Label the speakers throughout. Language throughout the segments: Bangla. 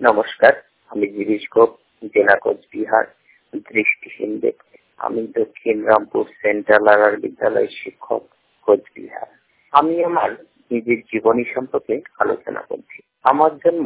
Speaker 1: নমস্কার, আমি গিরিশ গোপ, জেলা কোচবিহার, দৃষ্টিহীন ব্যক্তি। আমি দক্ষিণ রামপুর সেন্ট্রাল আরআর বিদ্যালয়ের শিক্ষক, কোচবিহার। আমি আমার নিজের জীবনী সম্পর্কে আলোচনা করছি। আমার জন্ম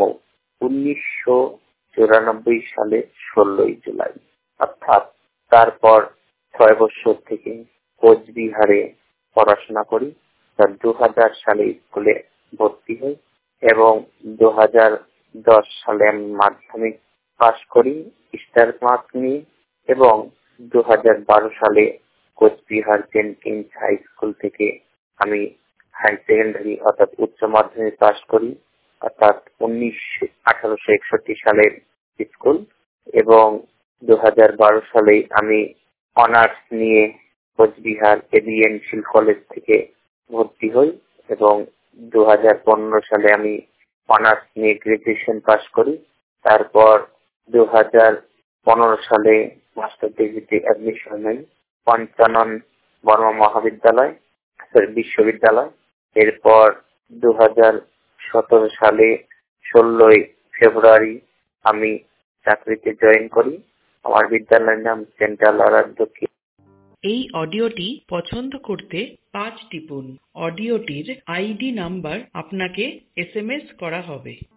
Speaker 1: 1994 সালে 16 জুলাই, অর্থাৎ তারপর 6 বছর থেকে কোচবিহারে পড়াশোনা করি। 2000 সালে স্কুলে ভর্তি হই এবং 2010 সালে আমি মাধ্যমিক পাশ করি স্টার মার্ক নিয়ে, এবং 2012 সালে Cooch Behar saint kings high school থেকে আমি হাই সেকেন্ডারি অর্থাৎ উচ্চ মাধ্যমিক পাশ করি, অর্থাৎ 1861 সালের স্কুল, এবং 2012 সালে আমি অনার্স নিয়ে কোচবিহার এবিএন শিল কলেজ থেকে ভর্তি হই এবং 2015 সালে আমি অনার্স নিয়ে গ্রাজুয়েশন পাশ করি। তারপর 2015 সালে মাস্টার ডিগ্রিতে অ্যাডমিশন হই পঞ্চানন বর্মা মহাবিদ্যালয় বিশ্ববিদ্যালয়। এরপর 2017 সালে 16 ফেব্রুয়ারি আমি চাকরিতে জয়েন করি। আমার বিদ্যালয়ের নাম সেন্ট্রাল আরআর দক্ষিণ।
Speaker 2: এই অডিওটি পছন্দ করতে 5 টিপুন। অডিওটির আইডি নাম্বার আপনাকে SMS করা হবে।